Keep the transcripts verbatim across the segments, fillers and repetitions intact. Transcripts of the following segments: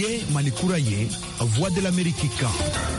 ye Malikura ye Voix de l'Amérique kan.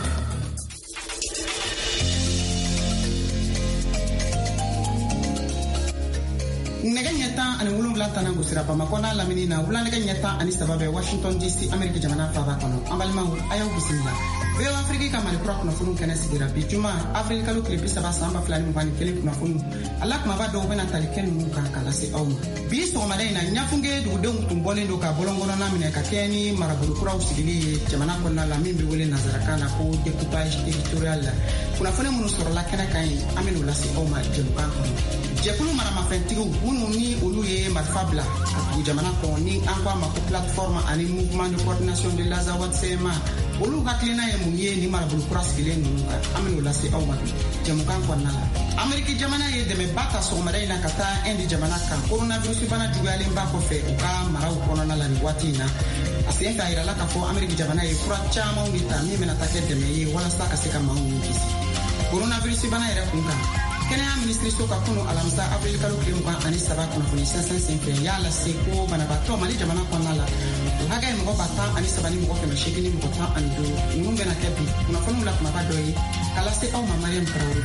Nega nyata ani wulungla tana gusira Bamako na lamini na wula nega nyata ani sababe Washington D C Amerika jamana faba kono ambalma ayaw bisimila Veo Afrika ka Malikura kuna funu kana sigira bi juma Afrika lu klipi saba samba flani mbani kele kuna funu Allah kuma ba do bena taliken mu ka kala se awma bi so malai na nyafunge du de tumbole ndo ka bolongono na mine ka keni marabulu kura usigili jamana konna la mimbi wele nazarakana ko découpage territorial kuna fune munu soro la kana kai amenu la se awma jempa jekulu marama fentigu wunu ni olu ye marfabla atu jamana ko ni anko ma ko plateforme ani mouvement de coordination de la zawat sema olu haklina ye munye ni marabulu kura sigile nuka amenu la se awma jemukan ko nala Amerika jamana ye deme bata so madaina kata endi jamana kan coronavirus bana jugale mba ko fe uka mara ukono na la ni watina asienta ira la ka fo Amerika jamana ye kura chama ngita mimi nataka deme ye wala saka seka maungu kisi coronavirus bana ira kunka Kenya ministry soka kuno alamsa Afrika lu klimu ani saba kuna funi sensen senfe yala seko bana bato mali jamana kwa nala haga mo bata ani saba ni mo ko meshiki ni mo ta ando ngumbe na kebi kuna funu la kuma badoi kala se au mamariam Traoré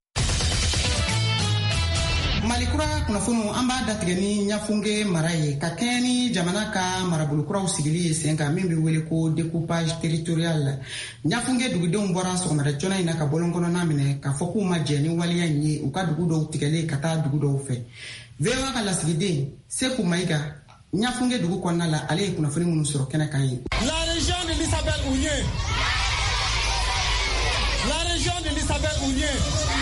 Malikura kuna funu amba datigeni nyafunge maraye kakeni jamana ka marabulukura usigili senga mimbi wele ko découpage territorial nyafunge dugude mbora so mara jona ina ka bolongono namine ka foku majeni waliya nyi uka dugudo utigele kata dugudo ufe vewa kala sigide seku maiga nyafunge dugu konna la ale kuna funu munu soro kena kai la région de l'Isabelle Ounier la région de l'Isabelle Ounier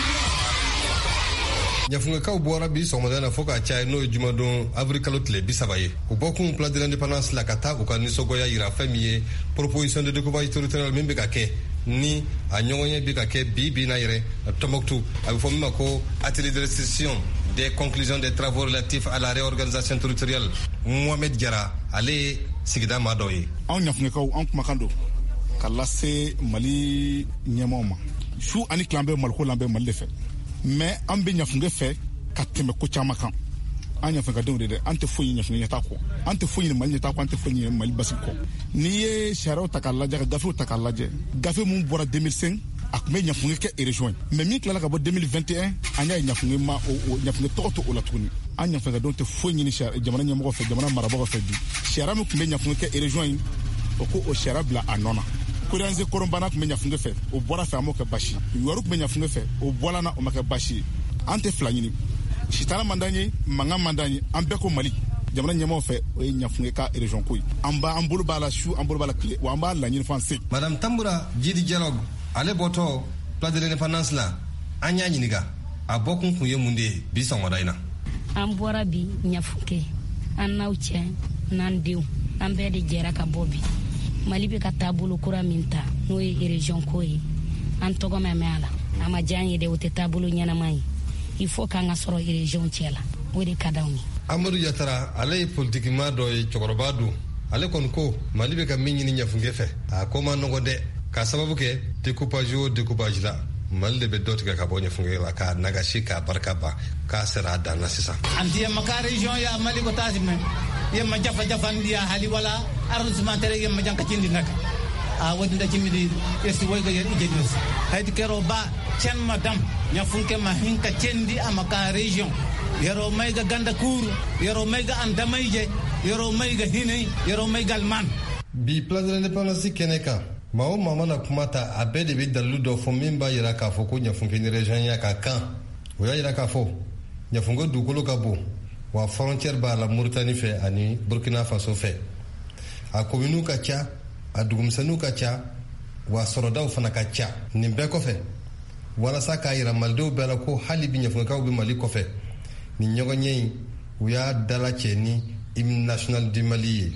Nyafunga ka ubora bi so modana foka cha no juma don Afrika lotle bi sabaye u bokun plan de l'indépendance la kata u kan so goya ira famille proposition de découpage territorial membe ka ke ni a nyonye bi ka ke bi bi na ire Tombouctou a fo mako atelier de restitution des conclusions des travaux relatifs à la réorganisation territoriale Mohamed Diarra ale sigida madoye on nyafunga ka on kuma kando kala se Mali nyemoma shu ani klambe malko lambe Mali fe mais an bɛ ɲafunge fɛ ka tɛmɛ ko caman kan an ɲafunga denw de dɛ an tɛ foyi ɲafunge ɲɛta kɔ an tɛ foyi ɲini Mali ɲɛta kɔ an tɛ foyi ɲini Mali basi kɔ n'i ye sariyaw ta k'a lajɛ ka gafew ta k'a lajɛ gafe mun bɔra deux mille cinq a tun bɛ ɲafunge kɛ région ye mais min tilala ka bɔ deux mille vingt et un an y'a ye ɲafunge ma o ɲafunge tɔgɔ to o la tuguni an ɲafunga denw tɛ foyi ɲini jamana ɲɛmɔgɔ fɛ jamana marabagaw fɛ bi sariya min tun bɛ ɲafunge kɛ région ye o ko o sariya bila a nɔ na Koreanze Korombana tun bɛ ɲafunge fɛ o bɔra fɛ a m'o kɛ basi Yuwaru tun bɛ ɲafunge fɛ o bɔla na o ma kɛ basi an tɛ fila ɲini sitana man d'an ye mankan man d'an ye an bɛɛ ko Mali jamana ɲɛmɔgɔw fɛ o ye ɲafunge ka région ko ye an b'a an bolo b'a la su an bolo b'a la tile wa an b'a laɲini fo an se Madame Tambura Jidi Dialogue ale bɔtɔ place de l'indépendance la an y'a ɲininka a bɔkun kun ye mun de ye bi sɔgɔmada in na an bɔra bi ɲafunge an n'aw cɛ n'an denw an bɛɛ de jɛra ka bɔ bi Mali bɛ ka taabolo kura min ta n'o ye région ko ye an tɔgɔ mɛn mɛn a la a ma diya an ye dɛ o tɛ taabolo ɲɛnama ye il faut k'an ka sɔrɔ région cɛ la o de ka d'anw ye Amadou Yatara ale ye politikima dɔ ye cɛkɔrɔba don ale kɔni ko Mali bɛ ka min ɲini ɲafunge fɛ a ko ma nɔgɔ dɛ k'a sababu kɛ découpage o découpage la Mali de bɛ dɔ tigɛ ka bɔ ɲafunge la k'a nagasi k'a barika ban k'a sera a dan na sisan anti yamma ka région ya Mali ko taasi mɛ yamma jafa jafa ndiya hali wala arrondissement tere yamma janka cindi naka a wadi da cimidi esti woyga yer ijedus haydi kero ba cen madam nyafunke ma hinka cendi amaka région yero mayga ganda kuru yero mayga andamayje yero mayga hinay yero maygal man bi place de l'indépendance keneka mao mama na kumata abe de bi dalu do fo min ba yira ka fo ko nyafunke ni région ya ka kan o ya yira ka fo nyafungo dugolo ka bo wa frontière ba la Mauritanie fɛ ani Burkina Faso fɛ a kominu ka ca a dugumsɛnu ka ca wa sɔrɔdaw fana ka ca nin bɛɛ kɔfɛ walasa k'a yira malidenw bɛɛ la ko hali bi ɲɛfungakaw bɛ Mali kɔfɛ nin ɲɔgɔn ɲɛ in u y'a dala cɛ ni hymne national du Mali ye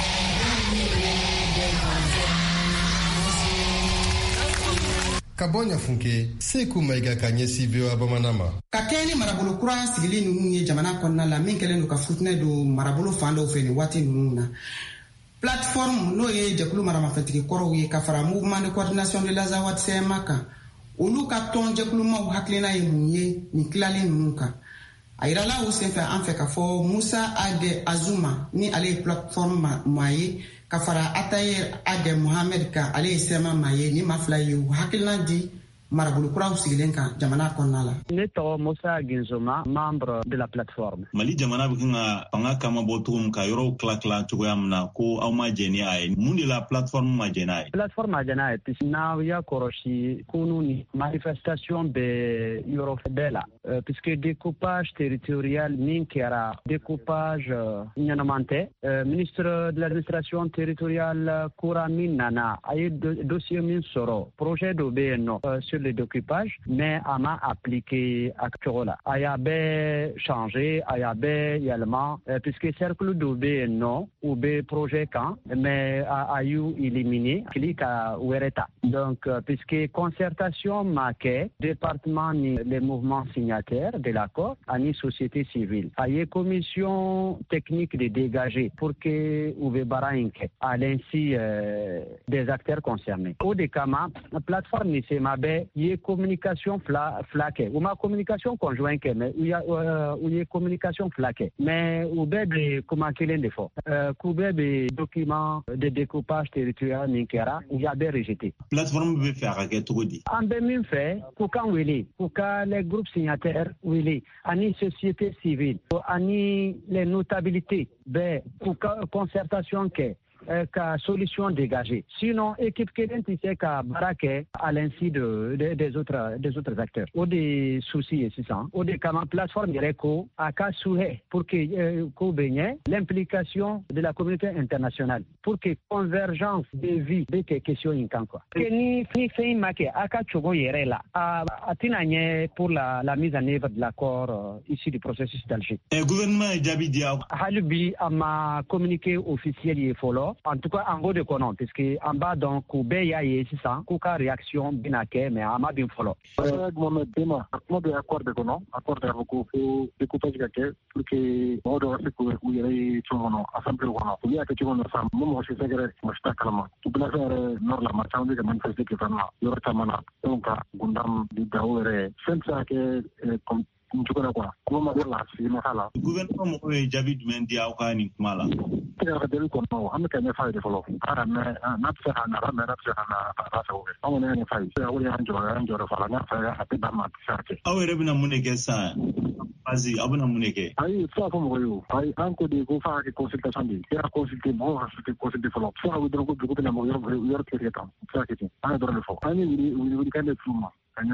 ka bɔ ɲafunke Seku Maiga ka ɲɛsi V O A bamanan ma ka kɛ ni marabolo kura sigili ninnu ye jamana kɔnɔna la min kɛlen don ka futinɛ don marabolo fan dɔw fɛ ni waati ninnu na plateforme n'o ye jɛkulu maramafɛntigi kɔrɔw ye ka fara mouvement de coordination de la Zawad C M A kan olu ka tɔn jɛkulumaw hakilina ye mun ye nin tilali ninnu kan a yirala o senfɛ an fɛ ka fɔ Musa Ade Azuma ni ale ye plateforme maa ye kafara Atayer Age Mohamed ka ale sema maye ni mafla yu hakilna di marabulu kuraw sigilen kan jamana kɔnɔna la. Ne tɔgɔ Musa Ginzoma, membre de la plateforme. Mali jamana bɛ kan ka fanga kama bɔ cogo min ka yɔrɔw tila tila cogoya min na ko aw ma jɛn ni a ye. Mun de la plateforme ma jɛn n'a ye? Plateforme ma jɛn n'a ye puisque n'aw y'a kɔlɔsi kunu ni manifestation bɛ yɔrɔ bɛɛ la euh, puisque découpage territorial min kɛra découpage ɲɛnaman tɛ. Euh, ministre de l'administration territoriale kura min nana a ye dossier min sɔrɔ projet dɔ bɛ yen nɔ euh, sur le découpage, mais on a appliqué à Corolla. Il y a bien changé, il y a bien également, puisque cercle d'O-B non, ou B projet quand, mais a eu éliminé, clic à Ouereta. Donc, puisque concertation marquée, département ni les mouvements signataires de l'accord, à ni société civile. Il y a commission technique de dégager pour que Ouve Barainke, à l'insi euh, des acteurs concernés. Au décama, la plateforme ni c'est ma baie, il y a communication fla, flaquée, ou ma communication conjointe, mais il y a euh, il y a communication flaquée. Mais ou bien de comment qu'il est des fois, ou bien des documents de découpage territorial Ninkera, il y a des rejetés. Plateforme veut faire à Getodi. En deux mille fait, pour quand oui, pour quand les groupes signataires oui, ani société civile, ani les notabilités, ben pour concertation que ka solution dégagée. Sinon, équipe Keden tissé ka barake à l'insu de, de, des autres des autres acteurs. Ou des soucis et ça. Ou des comme plateforme Greco à ka souhait pour que ko benye l'implication de la communauté internationale pour que convergence des vies de ces questions incan quoi. Que ni ni fait make aka chogo yere là à atinanye pour la la mise en œuvre de l'accord euh, ici du processus d'Alger. Le gouvernement Jabi Dia Halubi a ma communiqué officiel y follow. En tout cas, en gros de konon, parce que en bas donc, Koubé ya y est ça, Kouka réaction binake, mais ama bin follow. Euh, Mohamed Dema, moi de accord de konon, accord de beaucoup pour découpage kake, pour que on doit se couper où il y a chomono, assemblée konon. Il y a quelque chose de ça, moi moi je sais que moi je t'acclame. Tu peux faire nord la marche, on dit que manifester que vraiment, il y aura tamana. Donc, Gundam di daoure, c'est ça que comme Njukona kwa kuma magala si makala gouvernement mo e jabi dumen dia o kani mala tega del ko no am ka ne fay de folo ara me na tsa na ra me na tsa na ra sa o am ne ne fay ya o ya njo ya njo ra fala na fa ya ate ba ma tsa ke aw re bina muneke sa azi abuna muneke ai tsa ko mo yo ai an ko de ko fa ke consultation di ya consulter mo ha se consulter folo fa o dro ko ko na mo yo yo ke ke ta tsa ke ana dro le fo ani ni ni kan de fuma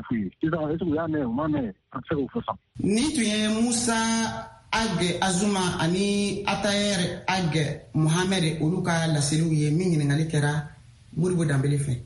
ni tun ye Musa Age Azuma ani Atayer Age Mohamed olu ka laseliw ye min ɲiningali kɛra Modibo Dambele fɛ.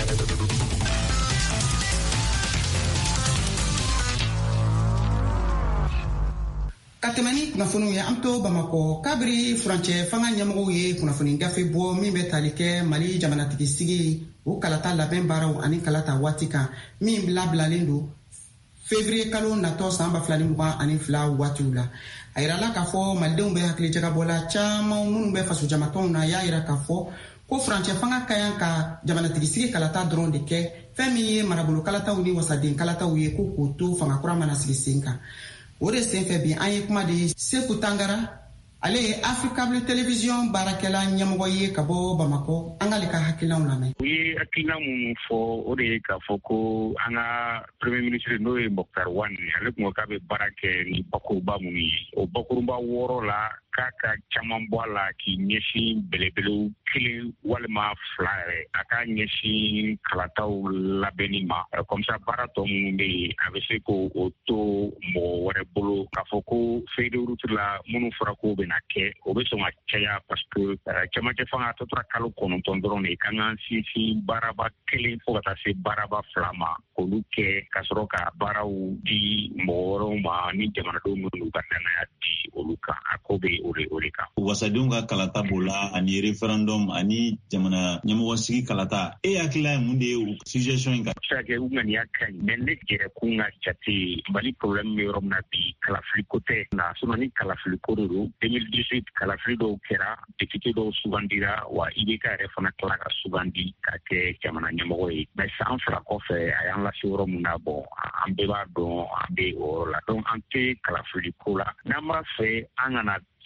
Ka tɛmɛ ni kunnafoniw ye an to Bamakɔ kabiri furancɛ fanga ɲɛmɔgɔw ye kunnafoni gafe bɔ min bɛ tali kɛ Mali jamanatigi sigi o kalata labɛn baaraw ani kalata waati kan min labilalen don février kalo natɔ san ba fila ni mugan ani fila waatiw la. A yirala k'a fɔ malidenw bɛ hakili jagabɔ la caman minnu bɛ faso jamatɔnw na y'a yira k'a fɔ ko furancɛ fanga ka yan ka jamanatigi sigi kalata dɔrɔn de kɛ fɛn min ye marabolo kalataw ni wasaden kalataw ye ko k'o to fanga kura mana sigi sen kan. O de senfɛ bi an ye kuma de Seku Tangara ale ye Africable Télévision baarakɛla ɲɛmɔgɔ ye ka bɔ Bamakɔ an k'ale ka hakilinaw lamɛn. U ye hakilina minnu fɔ o de ye k'a fɔ ko an ka premier ministre n'o ye Moktar Wane ale tun ko k'a bɛ baara kɛ ni bakuruba minnu ye o bakuruba wɔɔrɔ la k'a ka caman bɔ a la k'i ɲɛsin belebelew kelen walima fila yɛrɛ a ka ɲɛsin kalataw labɛnni ma comme ça baara tɔ minnu bɛ yen a bɛ se k'o to mɔgɔ wɛrɛ bolo k'a fɔ ko feuille de route la minnu fɔra k'o bɛna kɛ o bɛ sɔn ka caya parce que cɛmancɛ fanga tɔ tora kalo kɔnɔntɔn dɔrɔn de kan ka sinsin baaraba kelen fo ka taa se baaraba fila ma k'olu kɛ ka sɔrɔ ka baaraw di mɔgɔ wɛrɛw ma ni jamanadenw minnu ka danaya di olu kan a ko bɛ o de o de kan. Wasadenw ka kalata b'o la ani référendum ani jamana ɲɛmɔgɔ sigi kalata e hakilila ye mun de ye o suggestion in kan. Se ka kɛ u ŋaniya ka ɲi mais ne gɛrɛkun ka jate Mali problème bɛ yɔrɔ min na bi kalafili ko tɛ na sinon ni kalafili ko de don deux mille dix-huit kalafili dɔw kɛra député dɔw sugandira wa I B K yɛrɛ fana tila ka sugandi ka kɛ jamana ɲɛmɔgɔ ye mais san fila kɔfɛ a y'an lase yɔrɔ min na bon an bɛɛ b'a dɔn an bɛ o yɔrɔ la donc an tɛ kalafili ko la n'an b'a fɛ an kana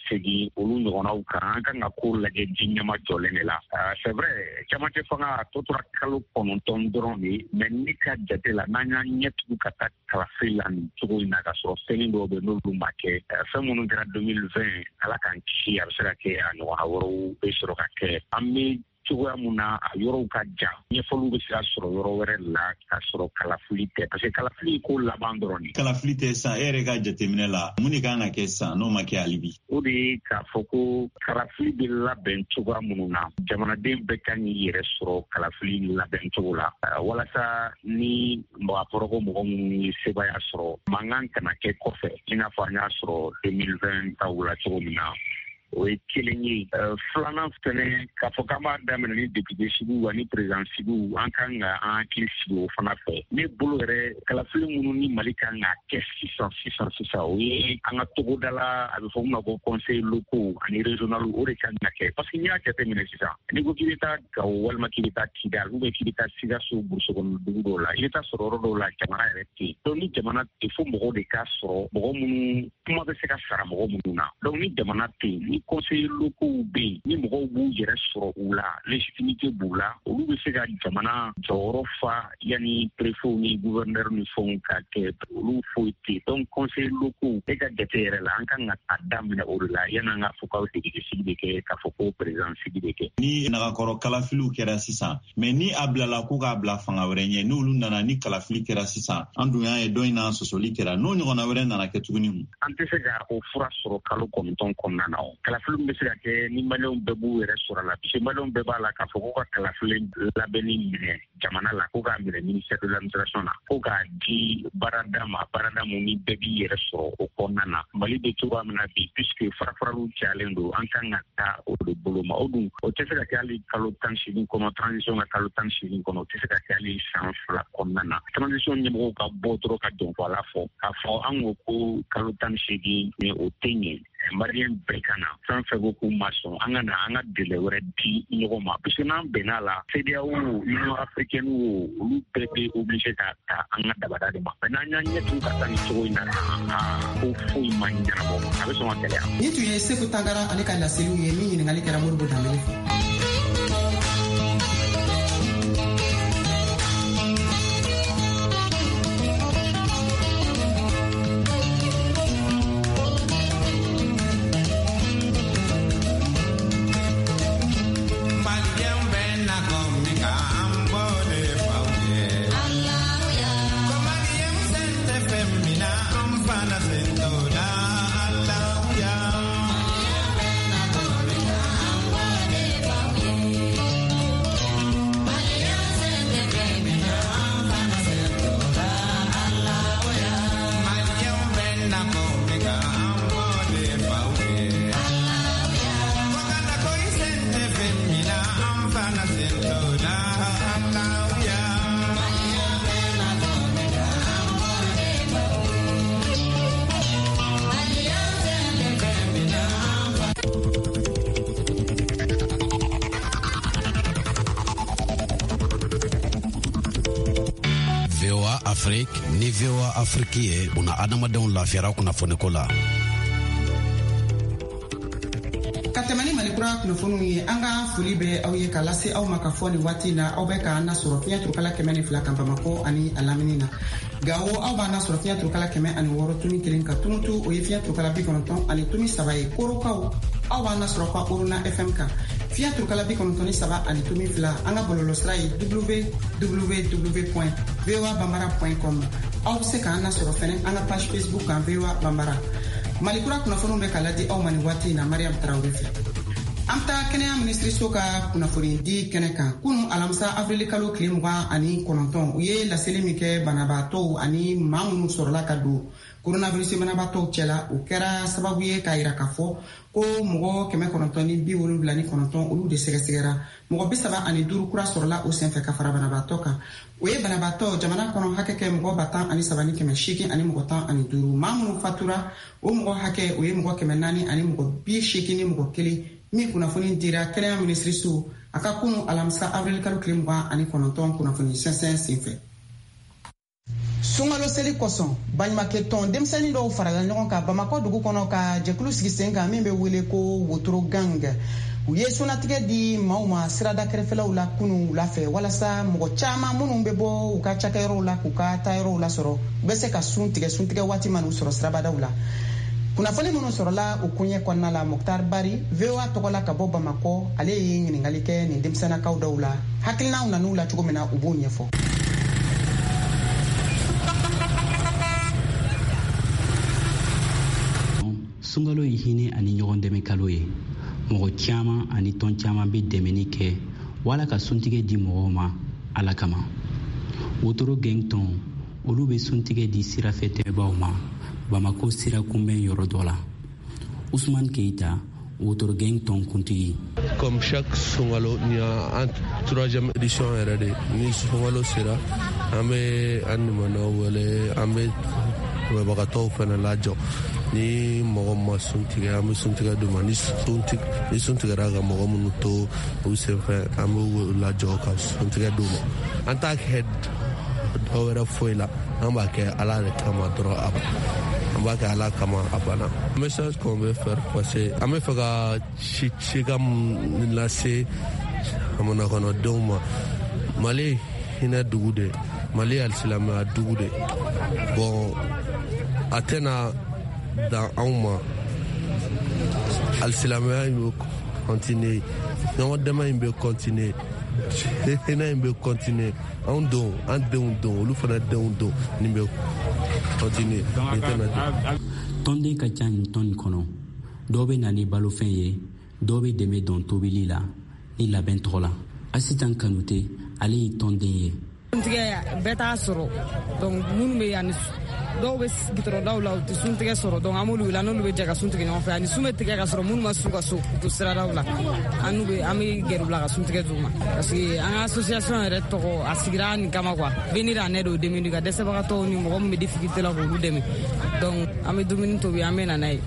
segin olu ɲɔgɔnnaw kan an kan ka ko lajɛ ji ɲɛma jɔlen de la c'est vrai caman tɛ fanga a tɔ tora kalo kɔnɔntɔn dɔrɔn de mais ne ka jate la n'an y'an ɲɛtugu ka taa kalafili la nin cogo in na ka sɔrɔ fɛn dɔw bɛ n'olu ma kɛ fɛn minnu kɛra deux mille vingt ala k'an kisi a bɛ se ka kɛ a ɲɔgɔnna wɛrɛw bɛ sɔrɔ ka kɛ an bɛ cogoya mun na a yɔrɔw ka jan ɲɛfɔliw bɛ se ka sɔrɔ yɔrɔ wɛrɛ la ka sɔrɔ kalafili tɛ parce que kalafili ko laban dɔrɔn de kalafili tɛ san e yɛrɛ ka jateminɛ la mun de kan ka kɛ san n'o ma kɛ hali bi o de ye k'a fɔ ko kalafili bɛ labɛn cogoya minnu na jamanaden bɛɛ kan k'i yɛrɛ sɔrɔ kalafili labɛn cogo la walasa ni a fɔra ko mɔgɔ minnu ye sebaya sɔrɔ mankan kana kɛ kɔfɛ i n'a fɔ an y'a sɔrɔ deux mille vingt taw la cogo min na o ye kelen ye filanan fɛnɛ k'a fɔ k'an b'a daminɛ ni député sigiw ani président sigiw an kan ka an hakili sigi o fana fɛ ne bolo yɛrɛ kalafili minnu ni Mali kan ka kɛ sisan sisan sisan o ye an ka togoda la a bɛ fɔ min ma ko conseil locaux ani régional o de kan ka kɛ parce que n'i y'a jateminɛ sisan n'i ko k'i bɛ taa Gawo walima k'i bɛ taa Kidal ou bien k'i bɛ taa Sikaso burusi kɔnɔ dugu dɔw la i bɛ taa sɔrɔ yɔrɔ dɔw la jamana yɛrɛ tɛ yen donc ni jamana tɛ fo mɔgɔw de k'a sɔrɔ mɔgɔ minnu kuma bɛ se ka sara mɔgɔ minnu na donc ni jamana tɛ yen ni conseil locaux bɛ yen ni mɔgɔw b'u yɛrɛ sɔrɔ u la légitimité b'u la olu bɛ se ka jamana jɔyɔrɔ fa yanni préfet ni gouverneur ni fɛnw ka kɛ olu foyi tɛ donc conseil locaux e ka jate yɛrɛ la an kan ka a daminɛ o de la yanni an ka fɔ k'aw député sigi bɛ kɛ k'a fɔ ko président sigi bɛ kɛ. Ni nagakɔrɔ kalafiliw kɛra sisan mais ni a bilala ko k'a bila fanga wɛrɛ ɲɛ n'olu nana ni kalafili kɛra sisan an dun y'a ye dɔ in na sɔsɔli kɛra n'o ɲɔgɔnna wɛrɛ nana kɛ tuguni. An tɛ se ka o fura sɔrɔ kalo kɔnɔntɔn kɔnɔna na o kalafili bɛ se ka kɛ ni maliyɛnw bɛɛ b'u yɛrɛ sɔrɔ la parce que maliyɛnw bɛɛ b'a la k'a fɔ ko ka kalafili labɛnni minɛ jamana la ko k'a minɛ ministère de l'administration na ko k'a di baarada ma baarada mun ni bɛɛ b'i yɛrɛ sɔrɔ o kɔnɔna na Mali bɛ cogoya min na bi puisque farafaraliw cayalen don an kan ka taa o de bolo ma o dun o tɛ se ka kɛ hali kalo tan seegin kɔnɔ transition ka kalo tan seegin kɔnɔ o tɛ se ka kɛ hali san fila kɔnɔna na transition ɲɛmɔgɔw ka bɔ dɔrɔn ka dɔn fɔ ala fɔ k'a fɔ an ko ko kalo tan seegin mais o tɛ ɲɛ Maliyɛn bɛɛ ka na fɛn fɛn ko k'u ma sɔn an ka na an ka délai wɛrɛ di ɲɔgɔn ma parce que n'an bɛnna la C E D E A O Union africaine o olu bɛɛ bɛ obligé ka ta an ka dabada de ma mais n'an y'an ɲɛtugu ka taa nin cogo in na ko foyi ma ɲɛnabɔ a bɛ sɔn ka gɛlɛya. Nin tun ye Seku Tangara ale ka laseliw ye min ɲininkali kɛra Modibo Dembele fɛ. Afrique ni V O A Afrique ye una adamadenw lafiyara kunnafoniko la. Ka tɛmɛ ni Malikura kunnafoniw ye an ka foli bɛ aw ye k'a lase aw ma ka fɔ nin waati na aw bɛ k'an nasɔrɔ fiɲɛ turukala kɛmɛ ni fila kan Bamako ani a lamini na. Gawo aw b'an nasɔrɔ fiɲɛ turukala kɛmɛ ani wɔɔrɔ tuni kelen ka Tumutu o ye fiɲɛ turukala bi kɔnɔntɔn ani tuni saba ye. Korokaw aw b'an nasɔrɔ ka Oruna F M kan fiɲɛ turukala bi kɔnɔntɔn ni saba ani tuni fila an ka bɔlɔlɔsira ye w w w point v o a bambara point com aw bɛ se k'an nasɔrɔ fɛnɛ an ka page Facebook kan V O A Bambara. Malikura kunnafoniw bɛ ka ladi aw ma nin waati in na Mariam Tarawele fɛ. An taa kɛnɛya minisiriso ka kunnafoni di kɛnɛ kan kunun alamisa avril kalo tile mugan ani kɔnɔntɔn u ye laseli min kɛ banabaatɔw ani maa minnu sɔrɔla ka don coronavirus banabaatɔw cɛla o kɛra sababu ye k'a yira k'a fɔ ko mɔgɔ kɛmɛ kɔnɔntɔn ni bi wolonwula ni kɔnɔntɔn olu de sɛgɛsɛgɛra mɔgɔ bi saba ani duuru kura sɔrɔla o senfɛ ka fara banabaatɔ kan o ye banabaatɔ jamana kɔnɔ hakɛ kɛ mɔgɔ ba tan ani saba ni kɛmɛ seegin ani mɔgɔ tan ani duuru maa minnu fatura o mɔgɔ hakɛ o ye mɔgɔ kɛmɛ naani ani mɔgɔ bi seegin ni mɔgɔ kelen min kunnafoni dira kɛnɛya minisiriso a ka kunun alamisa avril kalo tile mugan ani kɔnɔntɔn kunnafoni sɛnsɛn senfɛ. Sungalo seli kosɔn baɲumankɛ tɔn denmisɛnnin dɔw farala ɲɔgɔn kan Bamakɔ dugu kɔnɔ ka jɛkulu sigi sen kan min bɛ wele ko wotoro gang. U ye sunatigɛ di maaw ma sirada kɛrɛfɛlaw la kunu wula fɛ walasa mɔgɔ caman minnu bɛ bɔ u ka cakɛyɔrɔw la k'u ka taayɔrɔw la sɔrɔ u bɛ se ka sun tigɛ suntigɛ waati ma n'u sɔrɔ sirabadaw la. Kunnafoni minnu sɔrɔla o kuɲɛ kɔnɔna la Moktar Bari V O A tɔgɔ la ka bɔ Bamakɔ ale ye ɲininkali kɛ nin denmisɛnnakaw dɔw la hakilinaw nan'u la cogo min na u b'o ɲɛfɔ. Sunkalo ye hinɛ ani ɲɔgɔn dɛmɛ kalo ye. Mɔgɔ caman ani tɔn caman bɛ dɛmɛni kɛ wala ka suntigɛ di mɔgɔw ma Ala kama. Wotoro gang tɔn olu bɛ suntigɛ di sirafɛ tɛmɛbaaw ma Bamako sira kunbɛn yɔrɔ dɔ la. Ousmane Keita, wotoro gang tɔn kuntigi. Comme chaque Sunkalo, il y a une troisième édition yɛrɛ de ni Sunkalo sera an bɛ an nimanaw wele an bɛ dɛmɛbagatɔw fana lajɔ. Ni mɔgɔ ma suntigɛ an bɛ suntigɛ d'u ma ni suntigɛra ka mɔgɔ minnu to u senfɛ an bɛ lajɔ ka suntigɛ d'u ma. An t'a kɛ dɔwɛrɛ foyi la an b'a kɛ Ala de kama dɔrɔn a an b'a kɛ Ala kama a banna. Message qu'on veut faire passer an bɛ fɛ ka ci cikan min lase jamana kɔnɔdenw ma. Mali hinɛ dugu de Mali ye alisilamɛya dugu de bon a tɛna dan anw ma alisilamɛya in bɛ continuer ɲɔgɔn dɛmɛ in bɛ continuer hinɛ in bɛ continuer anw denw an denw denw olu fana denw denw nin bɛ continuer nin tɛna jɔ. Tɔnden ka ca nin tɔn nin kɔnɔ dɔw bɛ na ni balofɛn ye dɔw bɛ dɛmɛ dɔn tobili la ni labɛn tɔgɔ la. Asitan Kanute ale ye tɔnden ye. Suntigɛ bɛɛ t'a sɔrɔ donc minnu bɛ yan dɔw bɛ gitɔrɔdaw la u tɛ suntigɛ sɔrɔ donc an b'olu wele n'olu bɛ jɛ ka suntigɛ ɲɔgɔn fɛ ani sun bɛ tigɛ ka sɔrɔ minnu ma sun ka so u to siradaw la an n'u bɛ an bɛ gɛrɛ u la ka suntigɛ d'u ma parce que an ka association yɛrɛ tɔgɔ a sigira nin kama quoi venir en aide aux démunis ka dɛsɛbagatɔw ni mɔgɔ min bɛ difficulté la k'olu dɛmɛ donc an bɛ dumuni tobi an bɛ na n'a ye.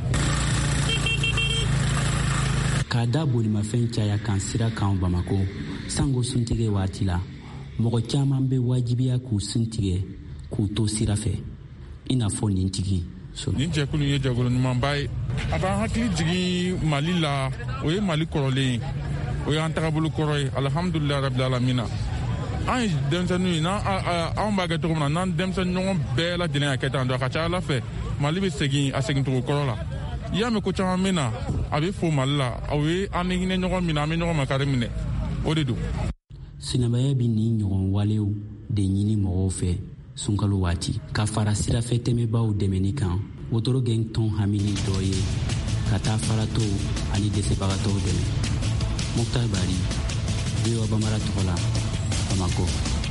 K'a da bolimafɛn caya kan sira kan Bamako sango suntigɛ waati la mɔgɔ caman bɛ wajibiya k'u suntigɛ k'u to sira fɛ i n'a fɔ nin tigi. Nin jɛkulu ye jɛkulu ɲumanba ye a b'an hakili jigin Mali la o ye Mali kɔrɔlen ye o y'an tagabolo kɔrɔ ye alhamdulilayi rabil alamina. An ye denmisɛnninw ye anw b'a kɛ cogo min na n'an denmisɛnnin ɲɔgɔn bɛɛ lajɛlen y'a kɛ tan dɔn a ka ca Ala fɛ Mali bɛ segin a segin cogo kɔrɔ la. I y'a mɛn ko caman min na a bɛ fo Mali la o ye an ni hinɛ ɲɔgɔn min na an bɛ ɲɔgɔn makari minɛ o de don. Sinamaya bɛ nin ɲɔgɔn walew de ɲini mɔgɔw fɛ sunkalo waati ka fara sirafɛ tɛmɛbaaw dɛmɛni kan wotoro gang tɔn hamini dɔ ye ka taa faratɔw ani dɛsɛbagatɔw dɛmɛ. Moktar Bari, V O A Bamara tɔgɔ la, Bamako.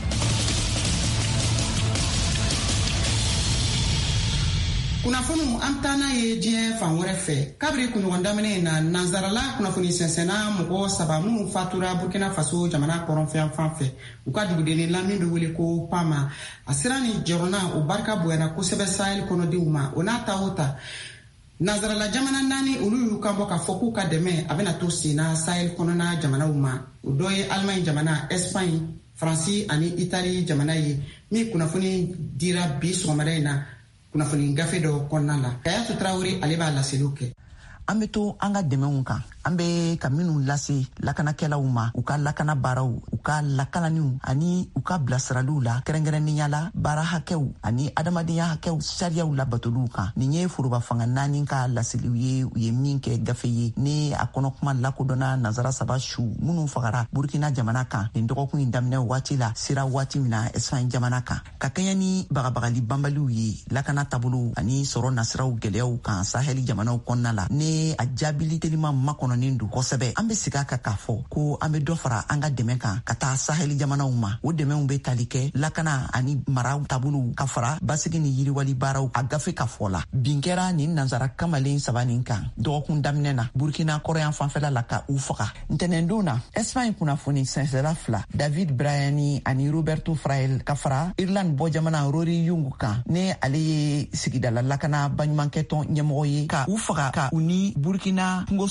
Kunnafoni an taa n'a ye diɲɛ fan wɛrɛ fɛ kabiri kunɲɔgɔn daminɛ na nansarala kunnafoni sɛnsɛnna mɔgɔ saba minnu fatura Burkina Faso jamana kɔrɔnfɛn fan fɛ u ka dugudennin la min bɛ wele ko Pama a sera ni jɔrɔna o barika bonyana kosɛbɛ Sahel kɔnɔdenw ma o n'a ta o ta nansarala jamana naani olu y'u kan bɔ k'a fɔ k'u ka dɛmɛ a bɛna to sen na Sahel kɔnɔna jamanaw ma o dɔ ye Allemagne jamana Espagne Faransi ani Italie jamana ye min kunnafoni dira bi sɔgɔmada in na kunnafoni gafe dɔ kɔnɔna la Kayatu Traoré ale b'a laseliw kɛ. An bɛ to an ka dɛmɛw kan an bɛ ka minnu lase lakanakɛlaw ma u ka lakana baaraw u ka lakananiw ani u ka bilasiraliw la kɛrɛnkɛrɛnnenya la baara hakɛw ani adamadenya hakɛw sariyaw labatoliw kan nin ye foroba fanga naani ka laseliw ye u ye min kɛ gafe ye ni a kɔnɔ kuma lakodɔnna nazara saba su minnu fagara Burkina jamana kan nin dɔgɔkun in daminɛ waati la sira waati min na Espagne jamana kan ka kɛɲɛ ni bagabagali banbaliw ye lakana taabolo ani sɔrɔ nasiraw gɛlɛyaw kan Sahel jamanaw kɔnɔna la ne a jaabili telima makɔnɔnin don kosɛbɛ an bɛ sigi ka k'a fɔ ko an bɛ dɔ fara an ka dɛmɛ kan ka taa Sahel jamanaw ma o dɛmɛw bɛ tali kɛ lakana ani maraw taabolow ka fara basigi ni yiriwali baaraw a gafe ka fɔ la bin kɛra nin nansara kamalen saba nin kan dɔgɔkun daminɛ na Burkina kɔrɔyan fanfɛla la ka u faga ntɛnɛndon na Espagne kunnafoni sɛnsɛla fila David Brayani ani Roberto Frael ka fara Irland bɔ jamana Rory Yung kan ne ale ye sigidala lakana baɲumankɛ tɔn ɲɛmɔgɔ ye ka u faga ka u ni Burkina kungosogo lak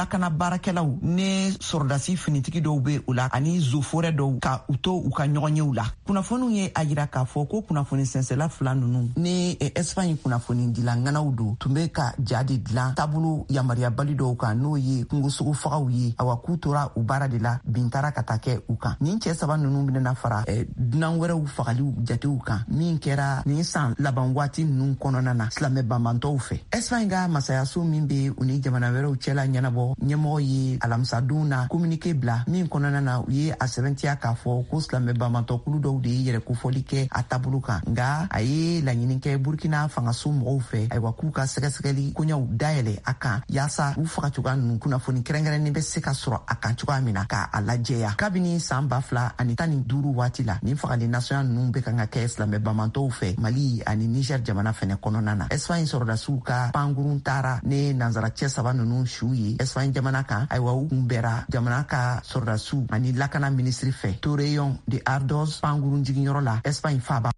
lakana baarakɛlaw ne sɔrɔdasi finitigi dɔw be u la ani zoforɛ dɔw ka u to u ka ɲɔgɔnyew la. Kunnafoniw ye a yira k'a fɔ ko kunnafoni sɛnsɛla fila nunu ni Espagne kunnafoni dila ŋanaw do tun be ka ja de dilan taabolo yamariyabali dɔw kan n'o ye kungosogo fagaw ye awa k'u tora u baara de la bin tara ka taa kɛ u kan. Nin cɛ saba nunu benena fara eh, dunan wɛrɛw fagaliw jatew kan min kɛra nin san laban waati nunu kɔnɔna na silamɛ banbantɔw fɛ. Espagne ka masayaso min be u ni jamana wɛrɛw cɛla ɲɛnabɔ ɲɛmɔgɔ ye alamisadon na communiqué bila min kɔnɔna na u ye a sɛbɛntiya k'a fɔ ko silamɛ banbantɔkulu dɔw de ye yɛrɛ kofɔli kɛ a taabolo kan nga a ye laɲini kɛ Burkina fangaso mɔgɔw fɛ ayiwa k'u ka sɛgɛsɛgɛli koɲɛw dayɛlɛ a kan yaasa u faga cogoya nunu kunnafoni kɛrɛnkɛrɛnnen bɛ se ka sɔrɔ a kan cogoya min na k'a lajɛya. Kabini san ba fila ani tan ni duuru waati la nin fagali nasɔnya nunu bɛ kan ka kɛ silamɛ banbantɔw fɛ Mali ani Niger jamana fɛnɛ kɔnɔna na. Espagne sɔrɔdasiw ka pankurun taara ne nanzara cɛ saba nunu su ye Espagne jamana kan ayiwa u kun bɛra jamana ka sɔrɔdasiw ani lakana minisiri fɛ Torreon de Ardoz pankurun jiginyɔrɔ la Espagne faba.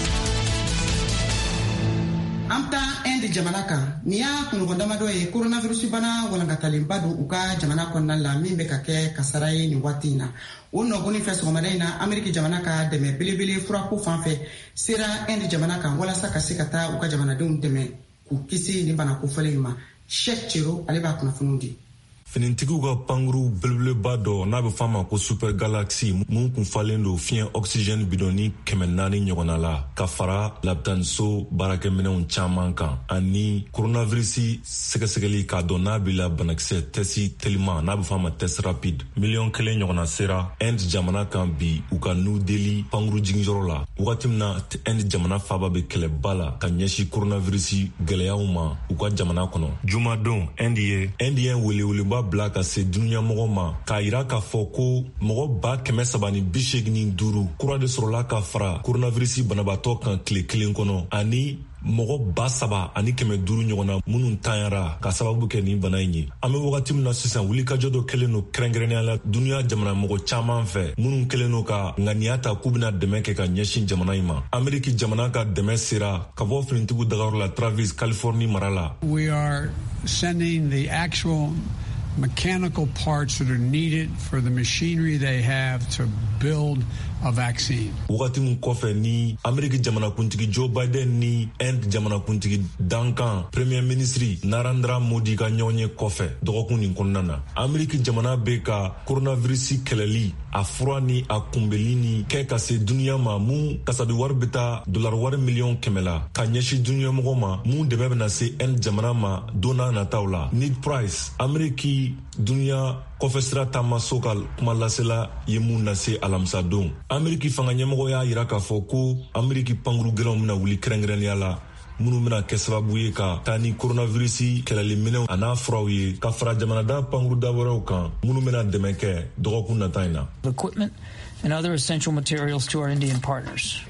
Amta Inde jamana kan ni y'a kunɲɔgɔn damadɔ ye coronavirus bana walankataleba don u ka jamana kɔnɔna la min bɛ ka kɛ kasara ye nin waati in na. O nɔgɔni fɛ sɔgɔmada in na Ameriki jamana ka dɛmɛ belebele furako fan fɛ sera Inde jamana kan walasa ka se ka taa u ka jamanadenw dɛmɛ k'u kisi ni bana kofɔlen in ma. Sheikh Chiro ale b'a kunnafoniw di. Finitigiw ka pankuru belebeleba dɔ n'a bɛ f'a ma ko super galaxy mun kun falen do fiɲɛ oxygène bidɔni kɛmɛ naani ɲɔgɔnna la ka fara labitaniso baarakɛminɛnw caman kan ani coronavirus sɛgɛsɛgɛli k'a dɔn n'a bila banakisɛ tɛsi teliman n'a bɛ f'a ma test rapide miliyɔn kelen ɲɔgɔnna sera Inde jamana kan bi u ka New Delhi pankuru jigiyɔrɔ la wagati min na Inde jamana faaba bɛ kɛlɛba la ka ɲɛsin coronavirus gɛlɛyaw ma u ka jamana kɔnɔ. Jumadon Inde ye Inde ye weleweleba bila ka se dunuya mɔgɔ ma k'a yira k'a fɔ ko mɔgɔ ba kɛmɛ saba ni bi seegin ni duuru kura de sɔrɔla ka fara coronavirus banabaatɔ kan tile kelen kɔnɔ ani mɔgɔ ba saba ani kɛmɛ duuru ɲɔgɔnna minnu tanyara ka sababu kɛ nin bana in ye. An bɛ wagati min na sisan wulikajɔ dɔ kɛlen no kɛrɛnkɛrɛnnenya la dunuya jamana mɔgɔ caman fɛ minnu kɛlen no ka ŋaniya ta k'u bɛna dɛmɛ kɛ ka ɲɛsin jamana in ma. Ameriki jamana ka dɛmɛ sera ka bɔ finitigiw dagayɔrɔ la Travis, Californie mara la. We are sending the actual mechanical parts that are needed for the machinery they have to build a vaccine. Wagati mun kɔfɛ ni Ameriki jamanakuntigi Joe Biden ni Inde jamanakuntigi Duncan Premier Ministre Narendra Modi ka ɲɔgɔn ye kɔfɛ dɔgɔkun nin kɔnɔna na Ameriki jamana bɛ ka coronavirus kɛlɛli a fura ni a kunbɛli ni kɛ ka se duniya ma mun kasadi wari bɛ taa dollar wari miliyɔn kɛmɛ la ka ɲɛsin duniya mɔgɔ ma mun dɛmɛ bɛna se Inde jamana ma don n'a nataw la. Need Price Ameriki duniya kɔfɛ sira taamaso ka kuma lasela ye mun lase alamisa don. Ameriki fanga ɲɛmɔgɔ y'a yira k'a fɔ ko Ameriki pankuru gɛlɛnw bɛna wuli kɛrɛnkɛrɛnnenya la minnu bɛna kɛ sababu ye ka taa ni coronavirus kɛlɛli minɛnw a n'a furaw ye ka fara jamanada pankuru da wɛrɛw kan minnu bɛna dɛmɛ kɛ dɔgɔkun nata in na. Equipment and other essential materials to our Indian partners.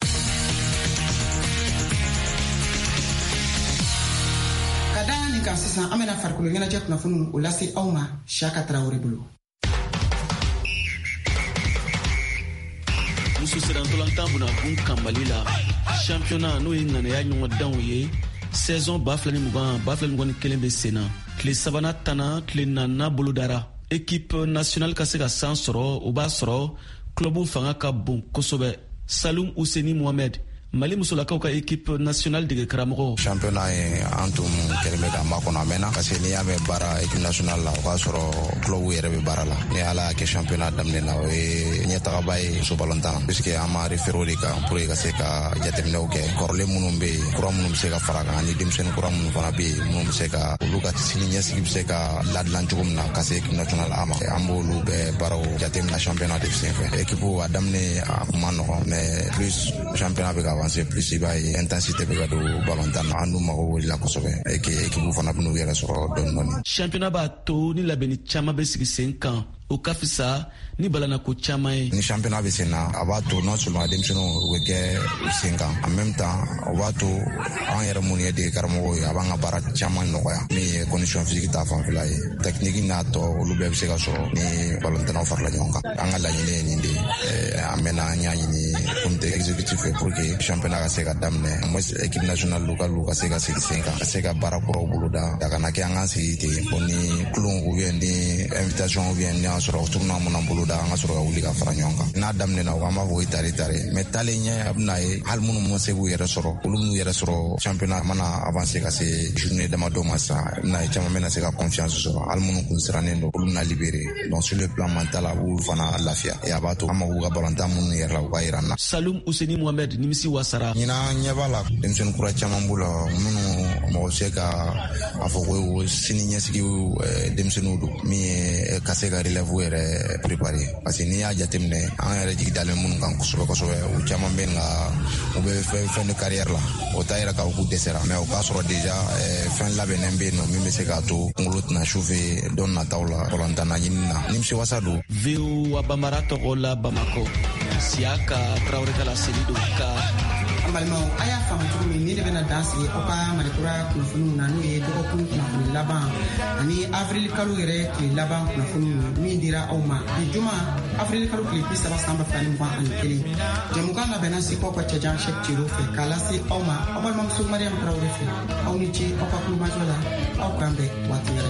Kan sisan an bɛna farikolo ɲɛnajɛ kunnafoniw o lase aw ma Saka Tarawele bolo. Muso sirantolantan bunabun kan Mali la championnat n'o ye ŋaniya ɲɔgɔndanw ye saison ba fila ni mugan ba fila ni mugan ni kelen bɛ sen na tile sabanan tana tile naaninan bolodara équipe nationale ka se ka san sɔrɔ o b'a sɔrɔ club fanga ka bon kosɛbɛ. Salum Ouseni Mohamed Mali musolakaw ka équipe nationale de karamɔgɔ. Championnat ye an tun kɛlen bɛ ka makɔnɔ a mɛnna parce que n'i y'a mɛn baara équipe nationale la o k'a sɔrɔ club yɛrɛ bɛ baara la ni ala y'a kɛ championnat daminɛ na o ye ɲɛtagaba ye muso balontan na puisque an ma référé o de kan pour que ka se ka jateminɛw kɛ kɔrɔlen minnu bɛ yen kura minnu bɛ se ka fara kan ani denmisɛnnin kura minnu fana bɛ yen minnu bɛ se ka olu ka sini ɲɛsigi bɛ se ka ladilan cogo min na ka se équipe nationale a ma an b'olu bɛɛ baaraw jateminɛ championnat de senfɛ équipe a daminɛ a kun ma nɔgɔn mais plus championnat bɛ ka avancer plus i b'a ye intensité bɛ ka don balontan na an n'u mago wulila kosɛbɛ et que équipe fana bɛ n'u yɛrɛ sɔrɔ dɔɔni dɔɔni. Championnat b'a to ni labɛnni caman bɛ sigi sen kan o ka fisa ni balana ko caman ye. Ni championnat bɛ sen na a b'a to non seulement denmisɛnninw u bɛ kɛ sen kan en même temps o b'a to an yɛrɛ minnu ye dege karamɔgɔw ye a b'an ka baara caman nɔgɔya min ye condition physique ta fanfɛla ye technique n'a tɔ olu bɛɛ bɛ se ka sɔrɔ ni balontannaw farala ɲɔgɔn kan an ka laɲini ye nin de ye an mɛnna an y'a ɲini comité exécutif pour que championnat ka se ka daminɛ moi équipe nationale locale ka se ka sigi sen kan ka se ka baara kɔrɔw boloda a kana kɛ an ka sigi ten ko ni kulon ou bien ni invitation ou bien ni y'a sɔrɔ tournoi mun an boloda an ka sɔrɔ ka wuli ka fara ɲɔgɔn kan n'a daminɛna o an b'a fɔ o ye tare tare mais talen ɲɛ a bɛna ye hali minnu ma se k'u yɛrɛ sɔrɔ olu minnu yɛrɛ sɔrɔ championnat mana avancer ka se journée damadɔ ma sa bɛna ye caman bɛna se ka confiance sɔrɔ hali minnu kun sirannen don olu bɛna libéré donc sur le plan mental a b'olu fana lafiya et a b'a to an ma k'u ka balontan minnu yɛrɛ la u ka yira an na. Salum Ouseni Mohamed nimisi wasara. ɲinan ɲɛ b'a la denmisɛnnin kura caman b'u la minnu mɔgɔ se ka a fɔ ko sini ɲɛsigi denmisɛnninw don min ye ka se ka relève yɛrɛ préparer parce que n'i y'a jateminɛ an yɛrɛ jigi dalen minnu kan kosɛbɛ kosɛbɛ u caman bɛ nka u bɛ fɛn de carrière la o t'a yɛrɛ k'a k'u dɛsɛra mais o k'a sɔrɔ déjà fɛn labɛnnen bɛ yen nɔ min bɛ se k'a to kunkolo tɛna chauffer don nataw la balontanna ɲini na nimisi wasa don. V O A Bambara tɔgɔ la Bamako Siaka Traoré Kala Selido ka an balimaw a y'a faamu cogo min ni de bɛna dan sigi aw ka malikura kunnafoniw na n'o ye dɔgɔkun kunnafoni laban ani avril kalo yɛrɛ tile laban kunnafoniw min dira aw ma bi juma avril kalo tile bi saba san ba fila ni mugan ani kelen jɛmukan labɛnna sikaw ka cɛjan sɛk tiro fɛ k'a lase aw ma aw balimamuso mariam tarawele fɛ aw ni ce aw ka kulomajɔ la aw k'an bɛn waati wɛrɛ.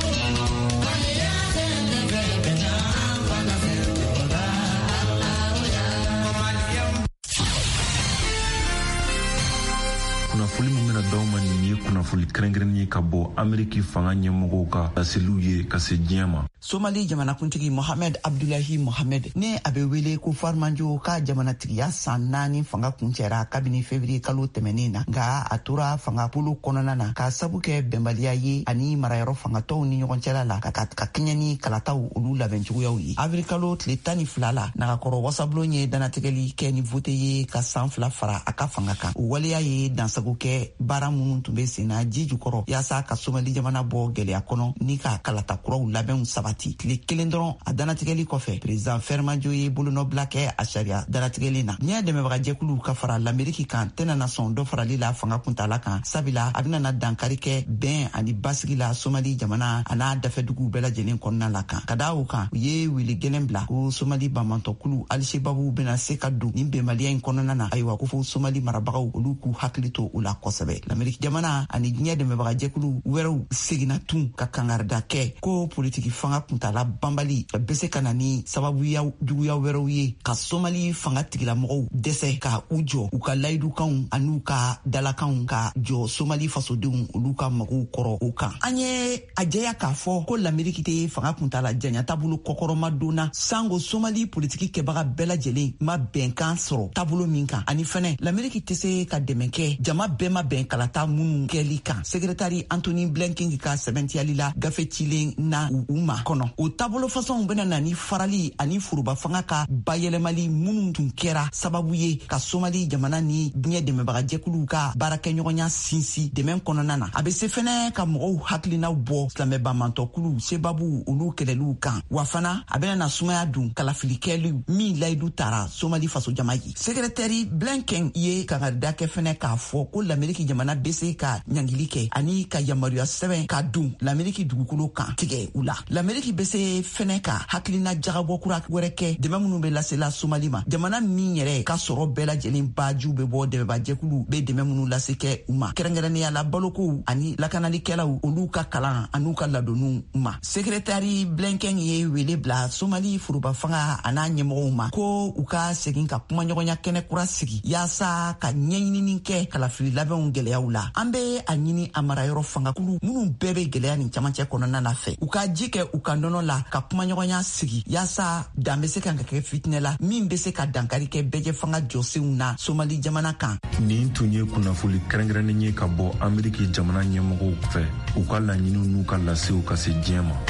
kunnafoni min bɛna d'aw ma nin ye kunnafoni kɛrɛnkɛrɛnnen ye ka bɔ Ameriki fanga ɲɛmɔgɔw ka laseliw ye ka se diɲɛ ma. Somali jamanakuntigi Mohamed Abdullahi Mohamed ne a bɛ wele ko Farmanjo ka jamanatigiya san naani fanga kuncɛra kabini février kalo tɛmɛnen na nka a tora fanga bolo kɔnɔna na ka sabu kɛ bɛnbaliya ye ani marayɔrɔ fangatɔw ni ɲɔgɔn cɛla la ka ka kɛɲɛ ni kalataw olu labɛn cogoyaw ye. Avril kalo tile tan ni fila la nagakɔrɔ wasabulon ye danatigɛli kɛ ni vote ye ka san fila fara a ka fanga kan. O waleya ye dansago kɛ baara minnu tun bɛ sen na ji jukɔrɔ yaasa ka Somali jamana bɔ gɛlɛya kɔnɔ ni ka kalata kuraw labɛnw sabati. Tile kelen dɔrɔn a danatigɛli kɔfɛ président Farmanjo ye bolonɔbila kɛ a sariya danatigɛli na. Ɲɛ dɛmɛbagajɛkulu ka fara l'Amérique kan tɛna na sɔn dɔ farali la fanga kuntala kan sabila a bɛna na dankari kɛ bɛn ani basigi la Somali jamana a n'a dafɛduguw bɛɛ lajɛlen kɔnɔna la kan. Ka da o kan u ye wili gɛlɛn bila ko Somali bamantɔkulu Al-Shababu bɛna se ka don nin bɛnbaliya in kɔnɔna na ayiwa ko fo Somali marabagaw olu k'u hakili to o la kosɛbɛ. L'Amérique jamana ani diɲɛ dɛmɛbagajɛkulu wɛrɛw seginna tun ka kangarida kɛ ko politiki fanga kuntala banbali bɛ se ka na ni sababuya juguya wɛrɛw ye ka Somali fanga tigilamɔgɔw dɛsɛ ka u jɔ u ka layidukanw an'u ka dalakanw ka jɔ Somali fasodenw olu ka magow kɔrɔ o kan. An ye a jɛya k'a fɔ ko l'Amérique tɛ fanga kuntala janya taabolo kɔkɔrɔma donna sango Somali politiki kɛbaga bɛɛ lajɛlen ma bɛnkan sɔrɔ taabolo min kan ani fɛnɛ l'Amérique tɛ se ka dɛmɛ kɛ jama bɛɛ ma bɛn kalata minnu kɛli kan. Secrétaire Anthony Blinken ka sɛbɛntiyali la gafe cilen na u ma kɔnɔ. O taabolo fasɔnw bɛna na ni farali ani furuba fanga ka bayɛlɛmali minnu tun kɛra sababu ye ka Somali jamana ni diɲɛ dɛmɛbagajɛkuluw ka baarakɛɲɔgɔnya sinsin dɛmɛ kɔnɔna na. A bɛ se fɛnɛ ka mɔgɔw hakilinaw bɔ silamɛbamantɔkulu sebabu olu kɛlɛliw kan wa fana a bɛna na sumaya dun kalafilikɛliw min layidu tara Somali faso jama ye. Secrétaire Blinken ye kangarida kɛ fɛnɛ k'a fɔ ko l'Amérique jamana bɛ se ka ɲangili kɛ ani ka yamaruya sɛbɛn ka dun l'Amérique dugukolo kan tigɛ u la. L'Amérique bɛ se fɛnɛ ka hakilina jagabɔ kura wɛrɛ kɛ dɛmɛ minnu bɛ lasela Somali ma. Jamana min yɛrɛ ka sɔrɔ bɛɛ lajɛlen bajiw bɛ bɔ dɛmɛbajɛkulu bɛ dɛmɛ minnu lase kɛ u ma. Kɛrɛnkɛrɛnnenya la balokow ani lakanalikɛlaw olu ka kalan an'u ka ladonniw ma. Secrétaire Blinken ye wele bila Somali furuba fanga a n'a ɲɛmɔgɔw ma ko u ka segin ka kumaɲɔgɔnya kɛnɛ kura sigi yaasa ka ɲɛɲinini kɛ kalafili labɛnw gɛlɛyaw la. An bɛ a ɲini a marayɔrɔ fangakulu minnu bɛɛ bɛ gɛlɛya nin camancɛ kɔnɔna na fɛ u ka ji kɛ u ka nɔnɔ la ka kumaɲɔgɔnya sigi yaasa dan bɛ se ka kɛ fitinɛ la min bɛ se ka dankari kɛ bɛjɛ fanga jɔsenw na Somali jamana kan. Nin tun ye kunnafoni kɛrɛnkɛrɛnnen ye ka bɔ Ameriki jamana ɲɛmɔgɔw fɛ u ka laɲiniw n'u ka lasew ka se diɲɛ ma.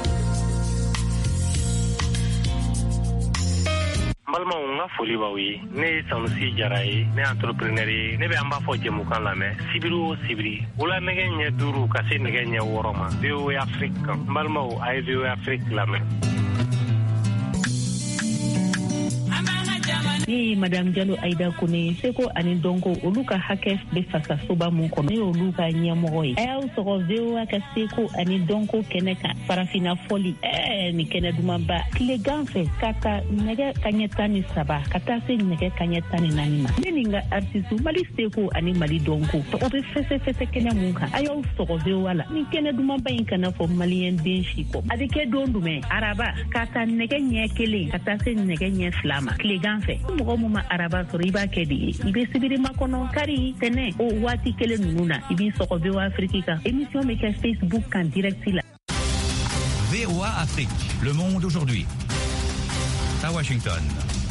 balimaw n ka foli b'aw ye ne ye Sanusi Jara ye ne entrepreneur ye ne bɛ an b'a fɔ jɛmukan lamɛn sibiri o sibiri wula nɛgɛ ɲɛ duuru ka se nɛgɛ ɲɛ wɔɔrɔ ma V O A Afrique kan n balimaw a ye V O A Afrique lamɛn. ni madame Diallo Aïda Kone seko ani donko olu ka hakɛ bɛ fasa soba mun kɔnɔ ni olu ka ɲɛmɔgɔ ye a y'aw sɔgɔ V O A ka seko ani donko kɛnɛ kan farafina fɔli ɛɛ ni kɛnɛ dumanba tilegan fɛ ka ta nɛgɛ kaɲɛ tan ni saba ka taa se nɛgɛ kaɲɛ tan ni naani ma ne ni n ka artiste Mali seko ani Mali donko o bɛ fɛsɛfɛsɛ kɛnɛ mun kan a y'aw sɔgɔ V O A la ni kɛnɛ dumanba in kana fɔ maliyɛn den si kɔ a bɛ kɛ don jumɛn araba ka ta nɛgɛ ɲɛ kelen ka taa se nɛgɛ ɲɛ fila ma tilegan fɛ mɔgɔ mun ma araba sɔrɔ i b'a kɛ de ye i bɛ sibiri makɔnɔ kari tɛnɛ o waati kelen ninnu na i b'i sɔgɔ V O A Afrique kan émission bɛ kɛ Facebook kan direct la. V O A Afrique, le monde aujourd'hui. À Washington.